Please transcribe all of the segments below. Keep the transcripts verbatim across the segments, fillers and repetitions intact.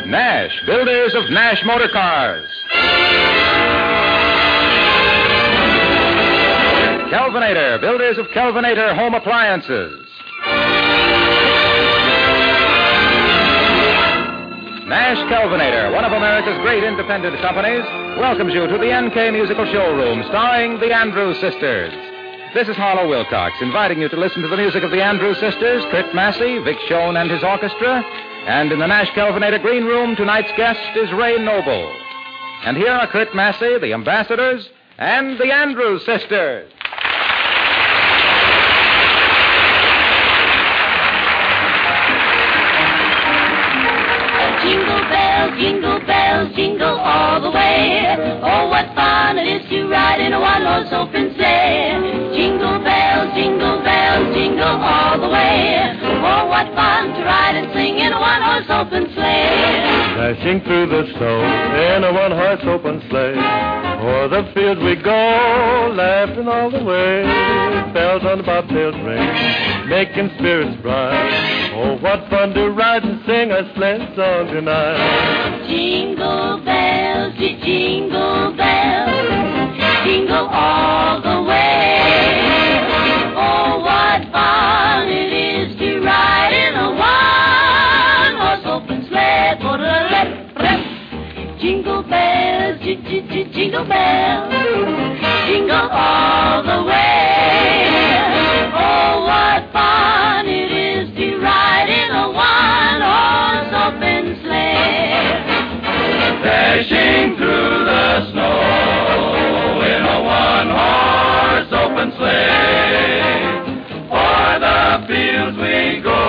Nash, builders of Nash Motor Cars. Kelvinator, builders of Kelvinator Home Appliances. Nash Kelvinator, one of America's great independent companies, welcomes you to the N K Musical Showroom, starring the Andrews Sisters. This is Harlow Wilcox, inviting you to listen to the music of the Andrews Sisters, Kurt Massey, Vic Schoen and his orchestra. And in the Nash Kelvinator Green Room, tonight's guest is Ray Noble. And here are Kurt Massey, the Ambassadors, and the Andrews Sisters. Jingle bells, jingle bells, jingle all the way. Oh, what fun it is to ride in a one-horse open sleigh. Jingle bells, jingle bells, jingle all the way. Oh, what fun to ride and sing in a one-horse open sleigh. Dashing through the snow in a one-horse open sleigh. O'er the fields we go, laughing all the way. Bells on the bobtails ring, making spirits bright. Oh, what fun to ride and sing a sleigh song tonight. Jingle bells, jingle bells, jingle all the way. Oh, what fun it is to ride in a one-horse open sleigh. Jingle bells, jingle bells, jingle all the way. Oh, what fun it is to ride in a one-horse open sleigh. Dashing through the snow in a one-horse open sleigh. For the fields we go,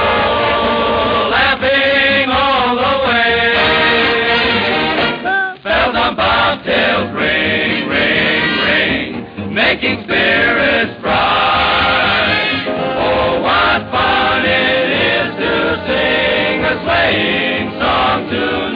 laughing all the way. Bells on bobtails ring, ring, ring, making spirits bright. Oh, what fun it is to sing a sleighing song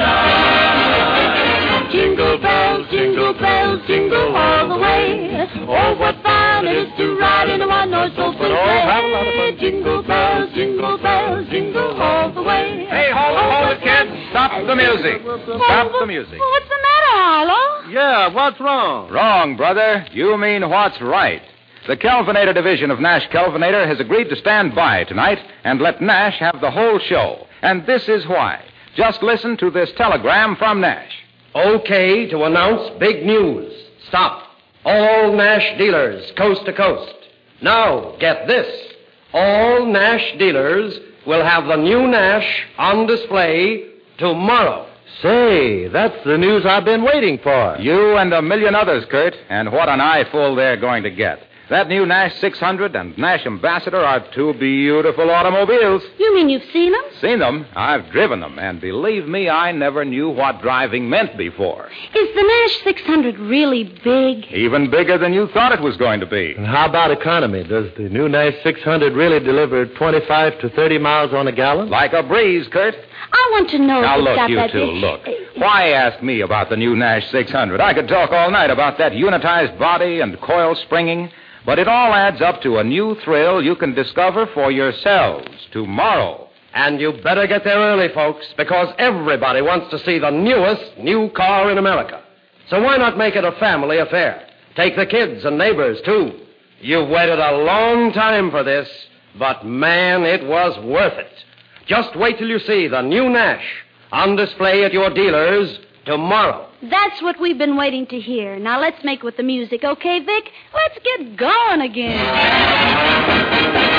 tonight. Jingle bells, jingle bells, jingle all the way. Oh, what fun it is to ride in a one-horse open sleigh. have a lot of fun. Jingle bells, jingle bells, jingle all the way. Hey, hold it, hold it, kids. Stop the music. Stop the music. What's the matter, Harlow? Yeah, what's wrong? Wrong, brother. You mean what's right. The Kelvinator division of Nash Kelvinator has agreed to stand by tonight and let Nash have the whole show. And this is why. Just listen to this telegram from Nash. Okay to announce big news. Stop. All Nash dealers, coast to coast. Now, get this. All Nash dealers will have the new Nash on display tomorrow. Say, that's the news I've been waiting for. You and a million others, Kurt. And what an eyeful they're going to get. That new Nash six hundred and Nash Ambassador are two beautiful automobiles. You mean you've seen them? Seen them? I've driven them. And believe me, I never knew what driving meant before. Is the Nash six hundred really big? Even bigger than you thought it was going to be. And how about economy? Does the new Nash six hundred really deliver twenty-five to thirty miles on a gallon? Like a breeze, Kurt. I want to know Now, if it's look, got you that two, big- look. Why ask me about the new Nash six hundred? I could talk all night about that unitized body and coil springing, but it all adds up to a new thrill you can discover for yourselves tomorrow. And you better get there early, folks, because everybody wants to see the newest new car in America. So why not make it a family affair? Take the kids and neighbors, too. You've waited a long time for this, but, man, it was worth it. Just wait till you see the new Nash on display at your dealers tomorrow. That's what we've been waiting to hear. Now let's make with the music, okay, Vic? Let's get going again.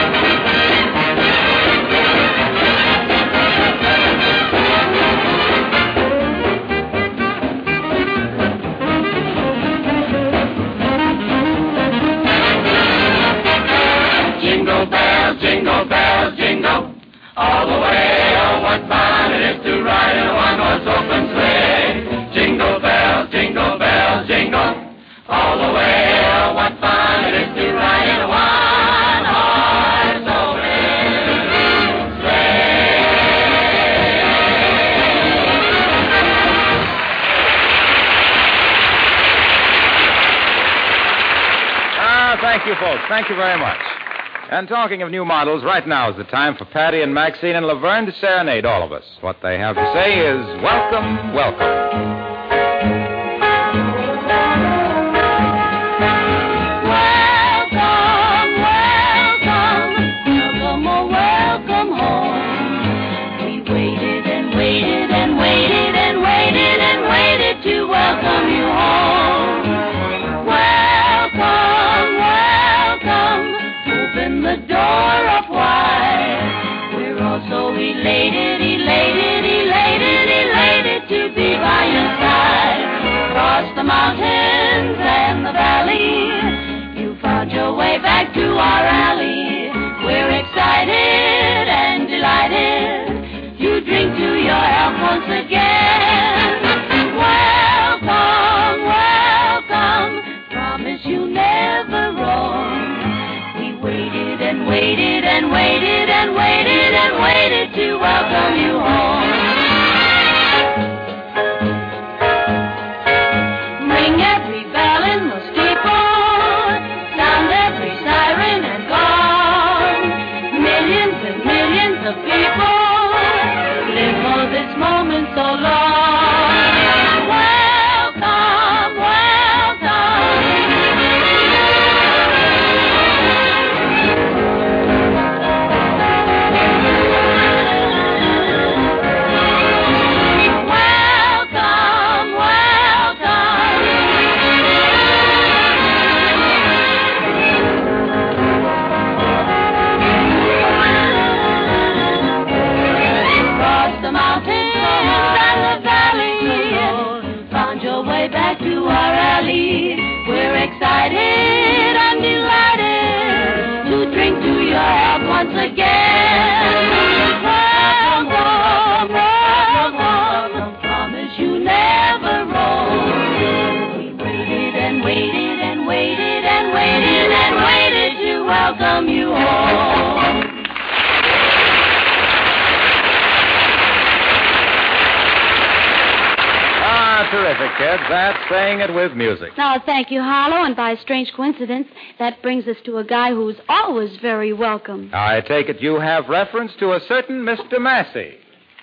Jingle bells, jingle bells, jingle all the way. Oh, what fun it is to ride in a one-horse open sleigh. Jingle bells, jingle bells, jingle all the way. Oh, what fun it is to ride in a one-horse open Ah, thank you, folks. Thank you very much. And talking of new models, right now is the time for Patty and Maxine and Laverne to serenade all of us. What they have to say is, welcome, welcome. Elated, elated, elated, elated to be by your side. Across the mountains and the valley, you found your way back to our alley. We're excited and delighted. You drink to your health once again. Welcome, welcome. Promise you never roam. We waited and waited and waited and waited and waited to welcome you home. Ring every bell in the steeple, sound every siren and gong. Millions and millions of people live for this moment so long. Welcome, welcome. Back to our alley, we're excited and delighted to drink to your health once again. Welcome, welcome, promise you never roam. We waited and waited and waited and waited and waited to welcome you home. Terrific, kids. That's saying it with music. Now, thank you, Harlow. And by a strange coincidence, that brings us to a guy who's always very welcome. I take it you have reference to a certain Mister Massey.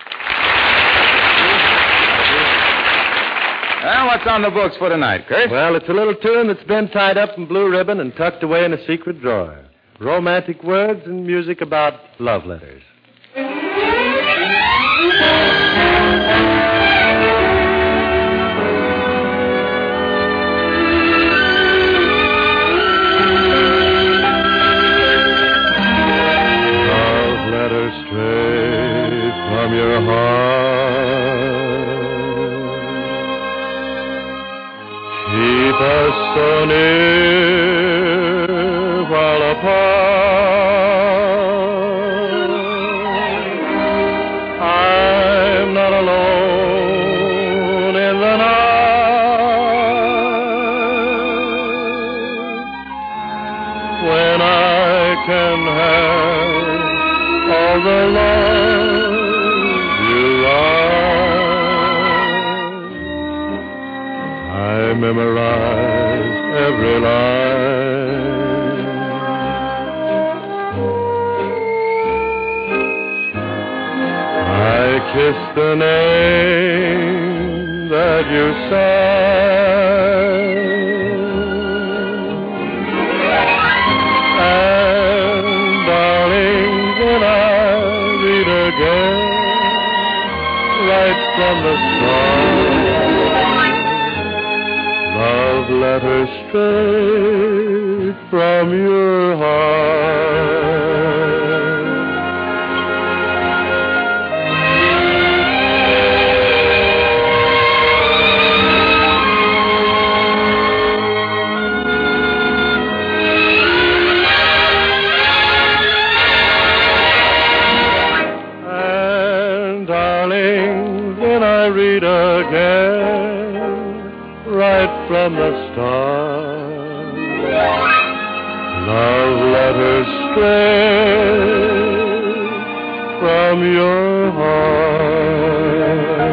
Well, what's on the books for tonight, Kurt? Well, it's a little tune that's been tied up in blue ribbon and tucked away in a secret drawer. Romantic words and music about love letters. Straight from your heart, keep us so near while apart. I'm not alone in the night when I can have all the love you are. I memorize every line. I kiss the name that you sang. And darling, when I read again, right from the start, love letters straight from your heart. Read again, right from the start, love letters straight from your heart.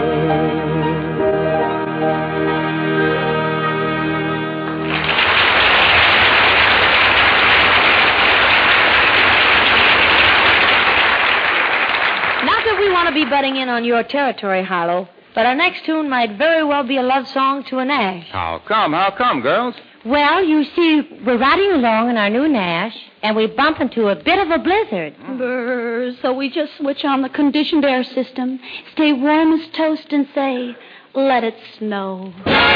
be butting in on your territory, Harlow, but our next tune might very well be a love song to a Nash. How come? How come, girls? Well, you see, we're riding along in our new Nash, and we bump into a bit of a blizzard. Brr, so we just switch on the conditioned air system, stay warm as toast, and say, let it snow.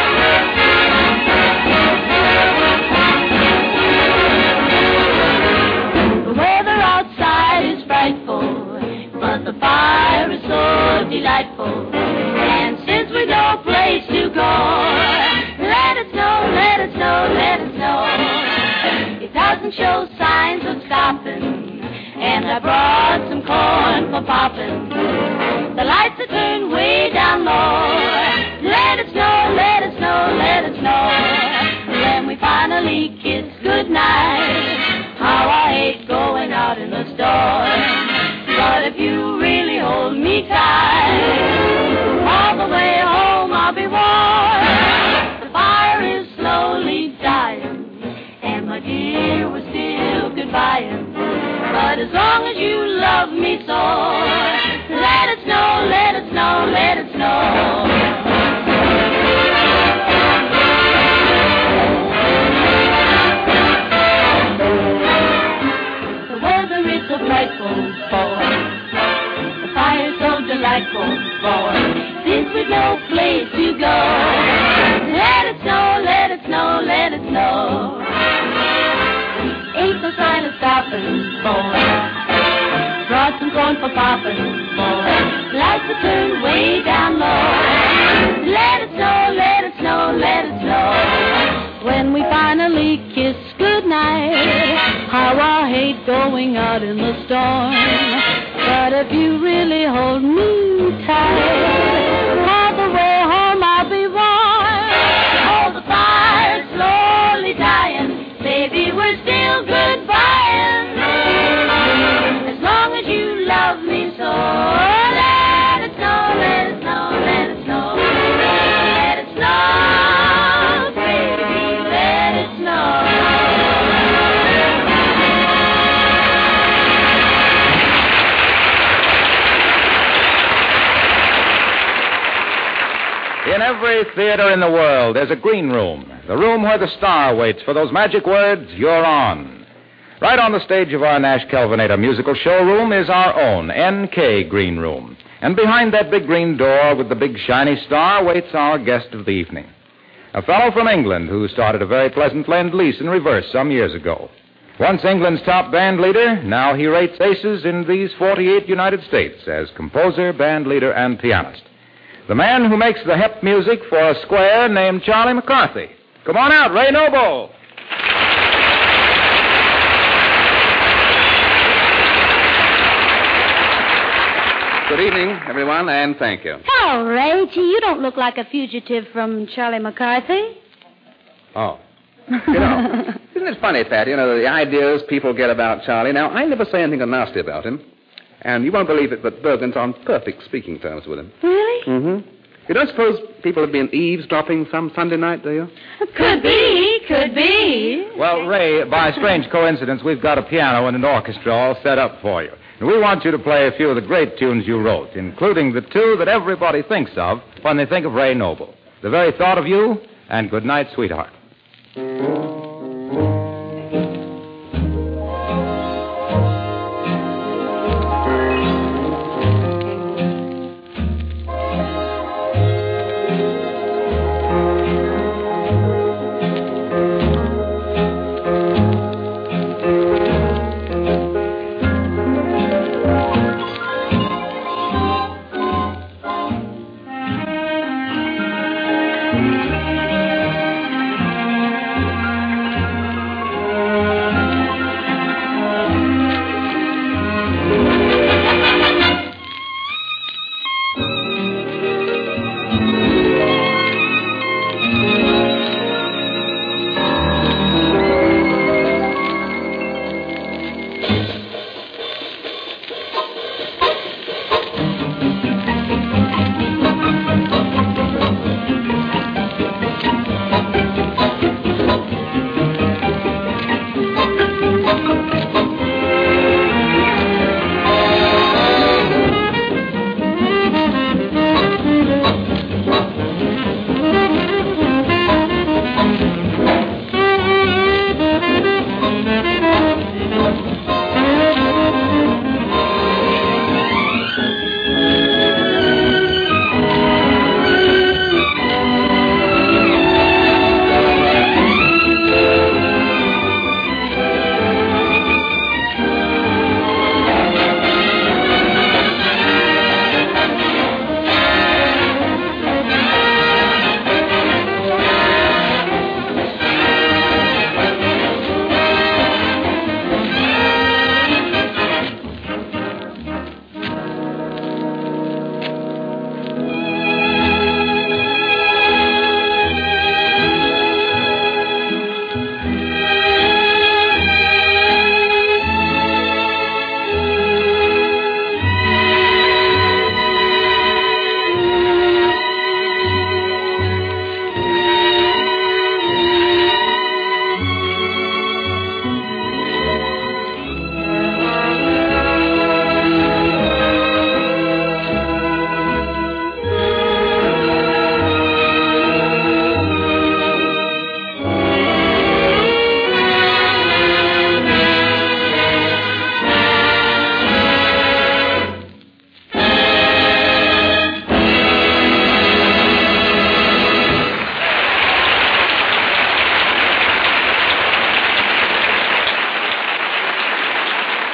The weather outside is frightful, but the fire is so delightful. And since we've no place to go, let it snow, let it snow, let it snow. It doesn't show signs of stopping, and I brought some corn for popping. The lights are turned way down low. Let it snow, let it snow, let it snow. When we finally kiss goodnight, how I hate going out in the storm. But if you really hold me tight, all the way home I'll be warm. The fire is slowly dying, and my dear, we're still goodbying. But as long as you love me so, let it snow, let it snow, let it snow. The weather is so frightful, boy. The fire's so delightful, boy. Since we've no place to go, let it snow, let it snow, let it snow. Ain't no sign of stopping, boy. Brought some corn for popping, boy. Lights are turned way down low. Let it snow, let it snow, let it snow. When we finally kiss goodnight, how I hate going out in the storm. But if you really hold me tight, all the way home I'll be warm. Oh, the fire's slowly dying, baby, we're still goodbying. As long as you love me so, let it snow, let it snow, let it snow. Let it snow, baby, let it snow. In every theater in the world, there's a green room, the room where the star waits for those magic words, you're on. Right on the stage of our Nash Kelvinator musical showroom is our own N K Green Room. And behind that big green door with the big shiny star waits our guest of the evening. A fellow from England who started a very pleasant lend-lease in reverse some years ago. Once England's top band leader, now he rates aces in these forty-eight United States as composer, band leader, and pianist. The man who makes the hep music for a square named Charlie McCarthy. Come on out, Ray Noble. Good evening, everyone, and thank you. Hello, Ray. Gee, you don't look like a fugitive from Charlie McCarthy. Oh. You know, isn't it funny, Pat, you know, the ideas people get about Charlie. Now, I never say anything nasty about him. And you won't believe it, but Bergen's on perfect speaking terms with him. Really? Mm-hmm. You don't suppose people have been eavesdropping some Sunday night, do you? Could be, could be. Well, Ray, by strange coincidence, we've got a piano and an orchestra all set up for you. And we want you to play a few of the great tunes you wrote, including the two that everybody thinks of when they think of Ray Noble. The Very Thought of You and Good Night, Sweetheart.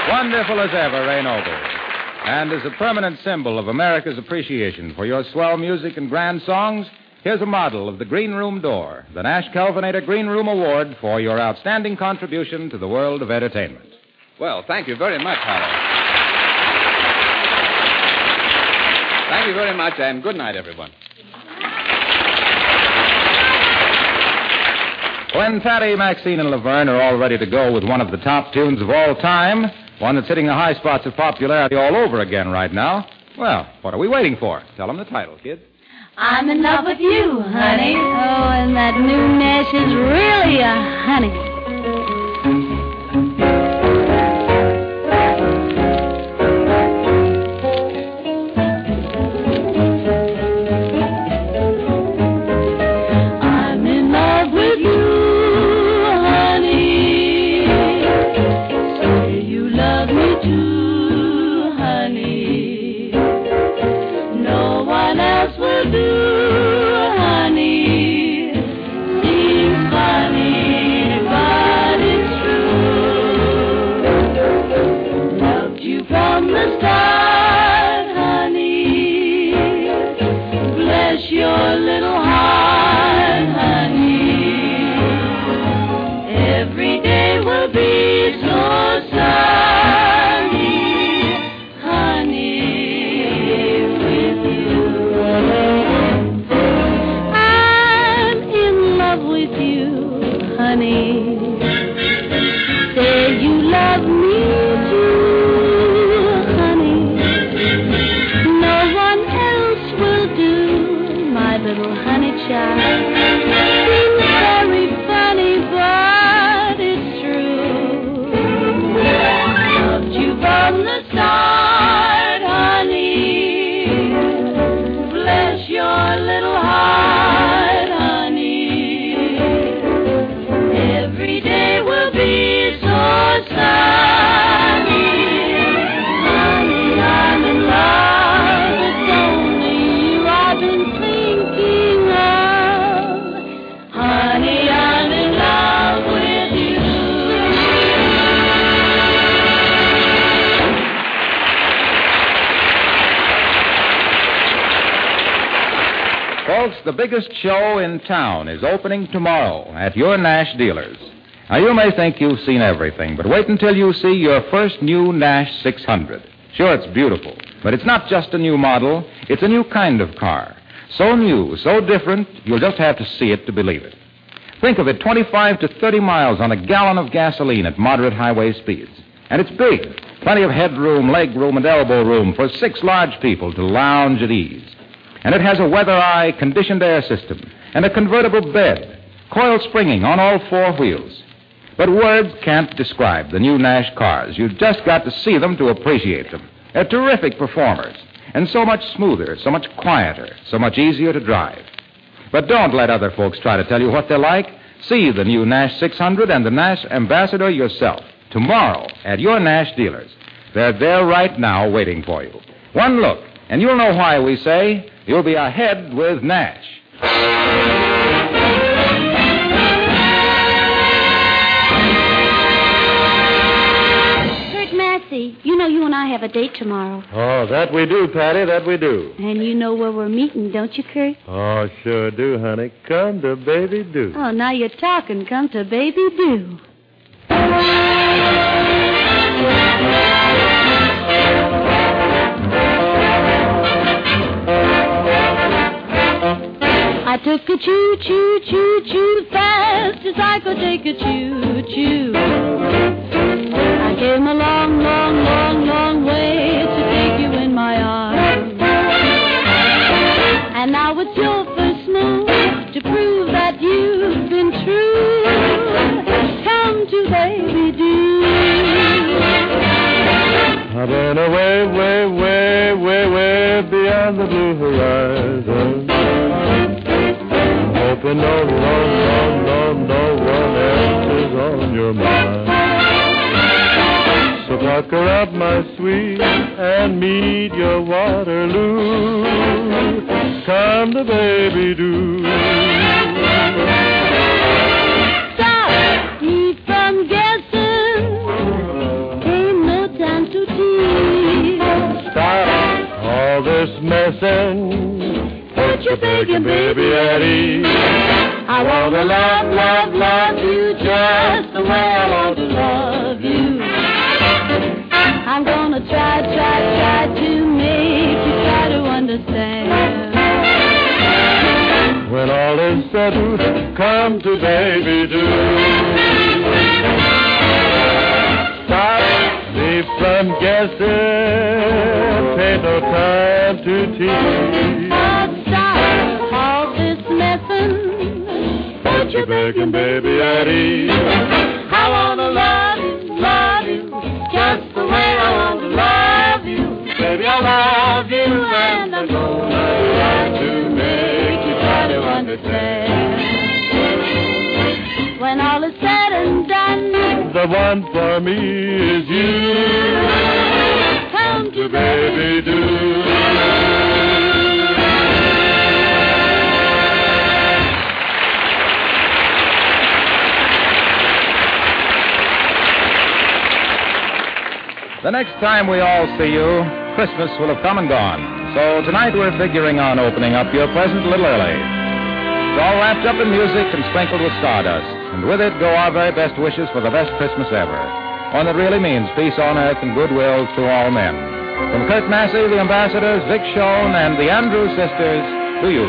Wonderful as ever, Ray Noble. And as a permanent symbol of America's appreciation for your swell music and grand songs, here's a model of the Green Room Door, the Nash Kelvinator Green Room Award for your outstanding contribution to the world of entertainment. Well, thank you very much, Harlow. Thank you very much, and good night, everyone. When Patty, Maxine, and Laverne are all ready to go with one of the top tunes of all time, one that's hitting the high spots of popularity all over again right now, well, what are we waiting for? Tell them the title, kids. I'm in love with you, honey. Oh, and that new Nash is really a honey. Folks, the biggest show in town is opening tomorrow at your Nash dealers. Now, you may think you've seen everything, but wait until you see your first new Nash six hundred. Sure, it's beautiful, but it's not just a new model. It's a new kind of car. So new, so different, you'll just have to see it to believe it. Think of it, twenty-five to thirty miles on a gallon of gasoline at moderate highway speeds. And it's big. Plenty of headroom, leg room, and elbow room for six large people to lounge at ease. And it has a weather-eye conditioned air system and a convertible bed, coil springing on all four wheels. But words can't describe the new Nash cars. You've just got to see them to appreciate them. They're terrific performers, and so much smoother, so much quieter, so much easier to drive. But don't let other folks try to tell you what they're like. See the new Nash six hundred and the Nash Ambassador yourself tomorrow at your Nash dealers. They're there right now waiting for you. One look, and you'll know why we say you'll be ahead with Nash. Kurt Massey, you know you and I have a date tomorrow. Oh, that we do, Patty, that we do. And you know where we're meeting, don't you, Kurt? Oh, sure do, honey. Come to Baby Do. Oh, now you're talking. Come to Baby Do. I took a choo, choo, choo, choo fast as I could take a choo, choo. I came a long, long, long, long way to take you in my arms. And now it's your first move to prove that you've been true. Come to Baby Do. I've been away, way, way, way, way beyond the blue horizon. Hoping no, no, no, no, no one else is on your mind. So pucker up, my sweet, and meet your Waterloo. Come to Baby Do. Stop me from guessing. Ain't no messing. Put your begging baby at ease. I want to love, love, love you just the way I want to love you. I'm gonna try, try, try to make you try to understand. When all is said, come to baby do. Stop me from guessing, take no time to tease. Stop, stop all this messing. Put your begging baby at ease. I wanna love you, love you, just the way I want to love you. Baby, I love you, and I'm gonna try to make you try to understand. When all is said and done, the one for me is you. Come to baby do. The next time we all see you, Christmas will have come and gone. So tonight we're figuring on opening up your present a little early. It's all wrapped up in music and sprinkled with stardust. And with it go our very best wishes for the best Christmas ever. One that really means peace on earth and goodwill to all men. From Kurt Massey, the ambassadors, Vic Schoen, and the Andrews sisters, to you.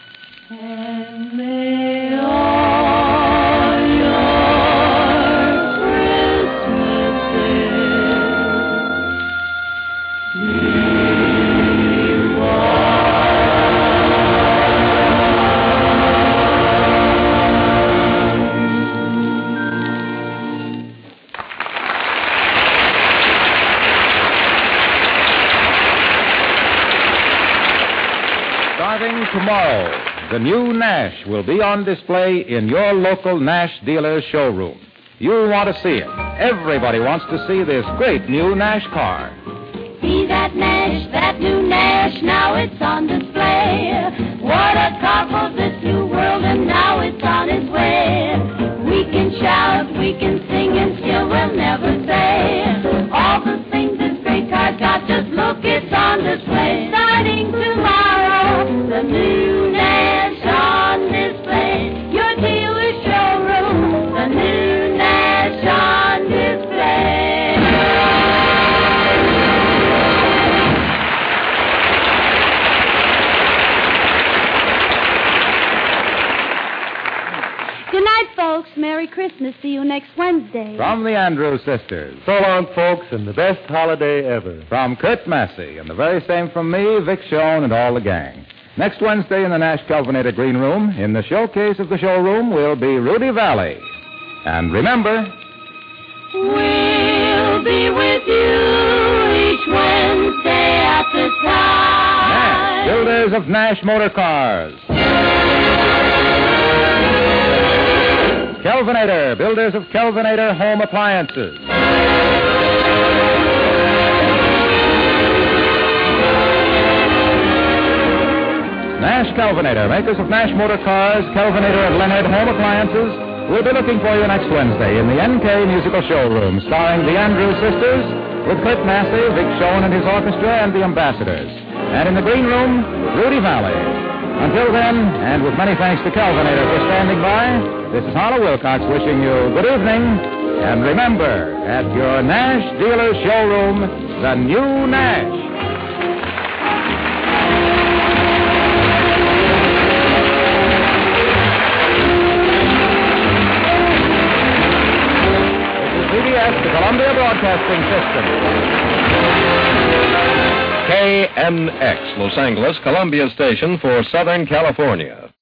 And may all your tomorrow, the new Nash will be on display in your local Nash dealer's showroom. You'll want to see it. Everybody wants to see this great new Nash car. See that Nash, that new Nash, now it's on display. What a car for this new world, and now it's on its way. We can shout, we can sing, and still we'll never say all the things this great car's got. Just look, it's on display. Starting tomorrow, the new Nash on display. Your dealer's showroom, the new Nash on display. Good night, folks. Merry Christmas. See you next Wednesday. From the Andrews Sisters. So long, folks, and the best holiday ever. From Kurt Massey, and the very same from me, Vic Schoen, and all the gang. Next Wednesday in the Nash Kelvinator Green Room, in the showcase of the showroom, will be Rudy Valley. And remember... We'll be with you each Wednesday at this time. Nash, builders of Nash Motor Cars. Kelvinator, builders of Kelvinator Home Appliances. Nash Kelvinator, makers of Nash Motor Cars, Kelvinator and Leonard Home Appliances, will be looking for you next Wednesday in the N K Musical Showroom, starring the Andrews Sisters, with Kurt Massey, Vic Schoen and his orchestra, and the Ambassadors. And in the Green Room, Rudy Valley. Until then, and with many thanks to Kelvinator for standing by, this is Harlow Wilcox wishing you good evening. And remember, at your Nash dealer's showroom, the new Nash. This is C B S, the Columbia Broadcasting System. K N X, Los Angeles, Columbia Station for Southern California.